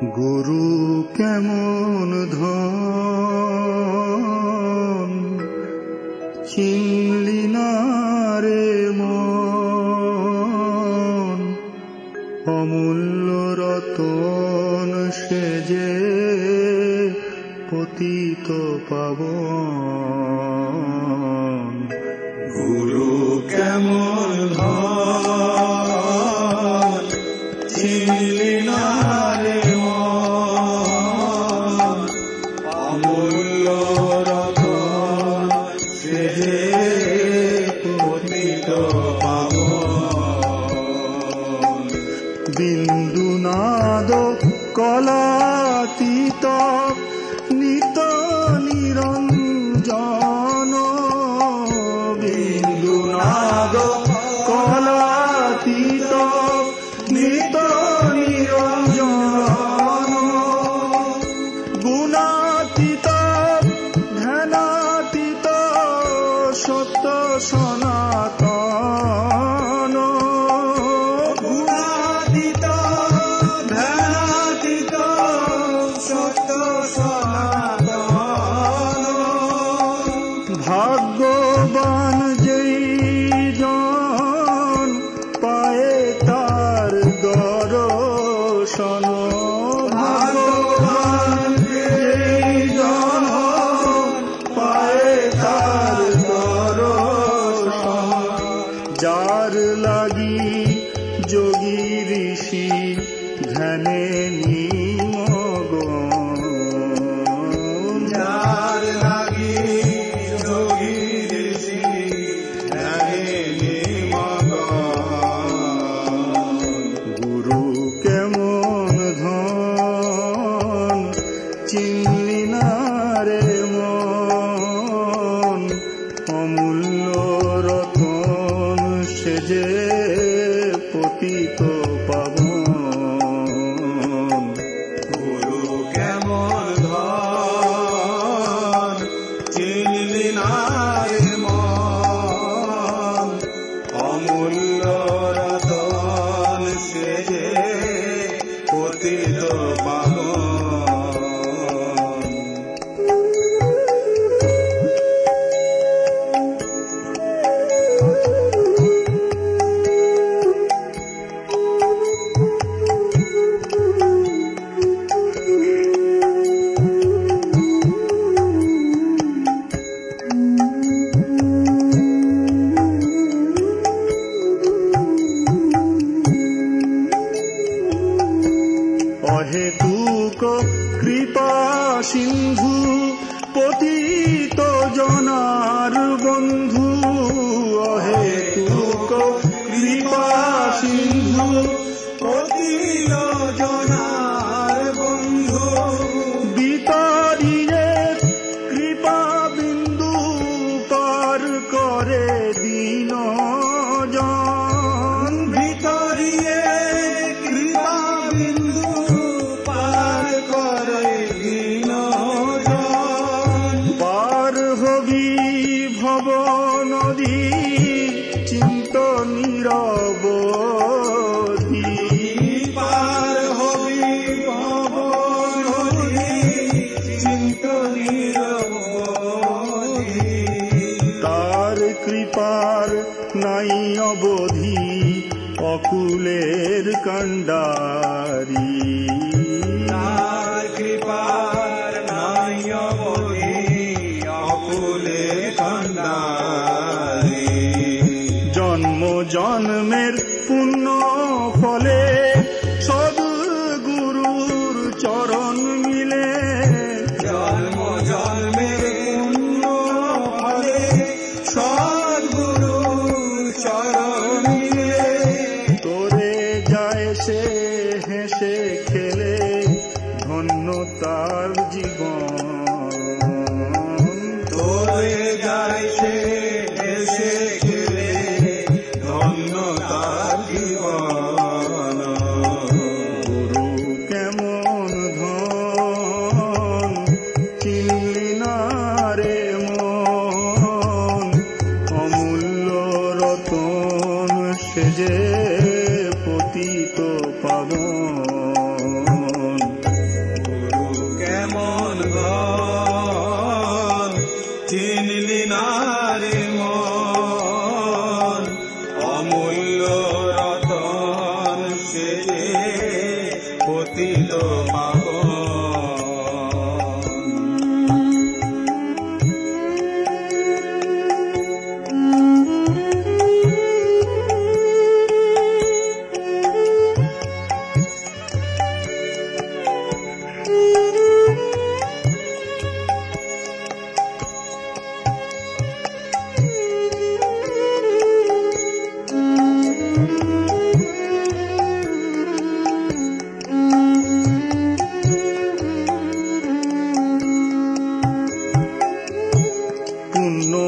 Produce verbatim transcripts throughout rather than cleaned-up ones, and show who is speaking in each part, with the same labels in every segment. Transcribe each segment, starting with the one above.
Speaker 1: গুরু কেমন ধন চিনলি না রে মন, অমূল্য রতন সে যে পতিত পাবন। গুরু কেমন ধন চিনলি না রে মন, অমূল্য রতন সে যে পতিত পাবন। বিন্দু নাদ কলাতীত নিত নিরঞ্জন, বিন্দু নাদ কলাতীত নিত নিরঞ্জন, গুণাতীত ধ্যানাতীত সত্য সনাতন, গুণাতীত ধ্যানাতীত সত্য সনাতন। ভাগ্যবান যেই জন পায়ে তার দর্শন, ভাগ্যবান যেই জন পায়ে তার দর্শন। যার লাগি যোগী ঋষি ধ্যানে নিমগ্ন, যার লাগি যোগী ঋষি ধ্যানে নিমগ্ন। গুরু কেমন ধন চিনলি না রে মন, অমূল্য রতন সে যে পতিত পাবন। গুরু কেমন ধন চিনলি না রে মন, অমূল্য রতন সে যে পতিত পাবন। অহেতুক কৃপা সিন্ধু পতিত জনার বন্ধু, অহেতুক কৃপা সিন্ধু পতিত জনার বন্ধু। বিতারিয়ে কৃপা বিন্দু পার করে দিন জন, ভিতরিয়ে কৃপা বিন্দু পার করে দিন জন। পার হবি ভব নদী চিন্ত নিরবধি, পার হবি ভব নদী চিন্ত নিরবধি। তার কৃপার নাই অবধি অকুলের কাণ্ডারি, তার কৃপার নাই অবধি অকুলের কাণ্ডারি। জন্ম জন্মের পুণ্য ফলে সদ্গুরুর চরণ মিলে, জন্ম জন্মের পুণ্য ফলে সদ্গুরুর চরণ মিলে। তোরে যায় সে হেসে খেলে ধন্য তার জীবন, তোরে যায় সে হেসে খেলে ধন্য তার জীবন। গুরু কেমন ধন চিনলি না রে মন, অমূল্য রতন সে যে পতিত পাবন।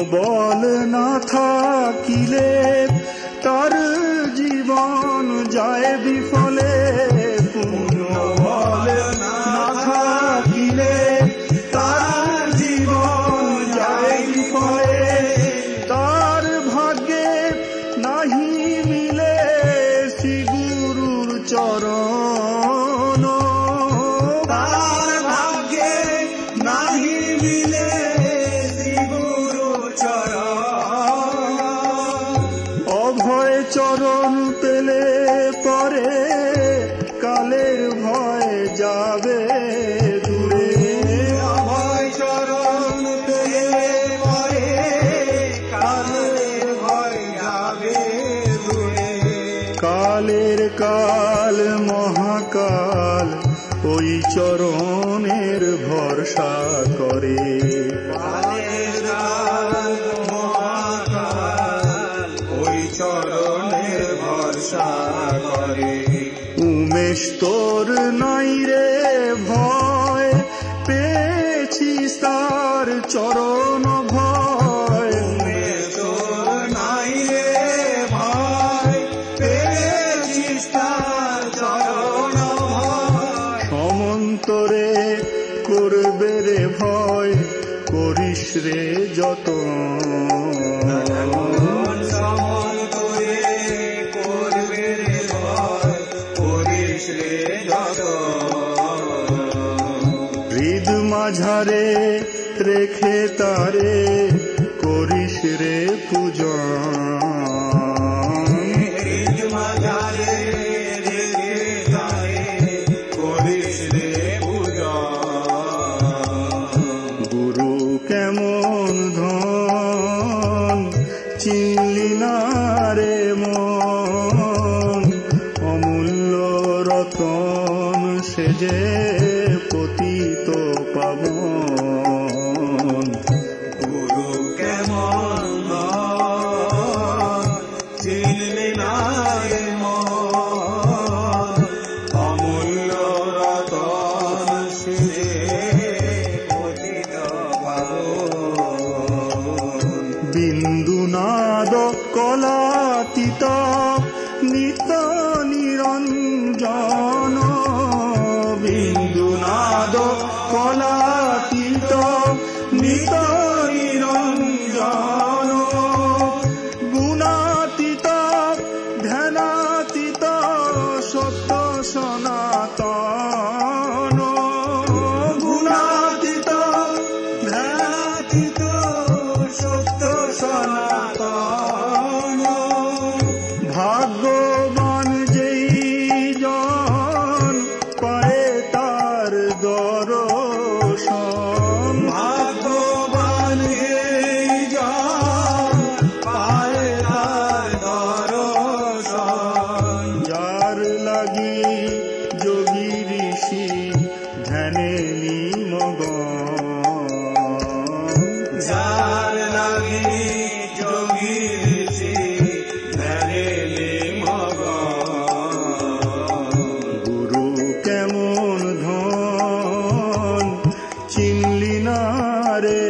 Speaker 1: বল না থাকিলে তার জীবন যায় বিফলে। পুণ্য বল না থাকিলে তার জীবন যায় বিফলে। তার ভাগ্যে নাহি মিলে শ্রী গুরুর চরণ। তার ভাগ্যে নাহি মিলে শ্রী গুরুর চরণ। অভয় চরণ পেলে পরে কালের ভয় যাবে দূরে। অভয় চরণ পেলে পরে কালের ভয় যাবে দূরে। কালের কাল মহাকাল ওই চরণের ভরসা করে। কালের কাল মহাকাল ওই চরণের ভরসা করে। উমেশ তোর নাই রে ভয় পেয়েছিস তার চরণ ভয়। উমেশ তোর নাই রে ভয় পেয়েছিস তার চরণ ভয়। সমন্তরে করবে রে ভয় করিস রে যতন। হৃদ মাঝারে রেখে তারে করিস রে পূজন। হৃদ মাঝারে রেখে তারে করিস রে পূজন। গুরু কেমন ধন চিনলি না রে মন। অমূল্য রতন সেজে পতিত পাবন। গুরু কেমন চিনলি না রে মন। অমূল্য রতন সেজে পতিত পাবন। বিন্দুনাদ কলাতীত নিত নিরঞ্জন। বিন্দুনাদ কলাতীত নিত নিরঞ্জন। গুণাতীত ধ্যানাতীত সত্য সনাতন। গুণাতীত ধ্যানাতীত সত্য সনাতন। ভাগ্যবান যেই জন পায়ে তার দর্শন। ভাগ্যবান যেই জন পায়ে তার দর্শন। যার লাগি যোগী ঋষি ধ্যানে নিমগ্ন। যার লাগি যোগী ঋষি ধ্যানে নিমগ্ন। গুরু কেমন ধন চিনলি না রে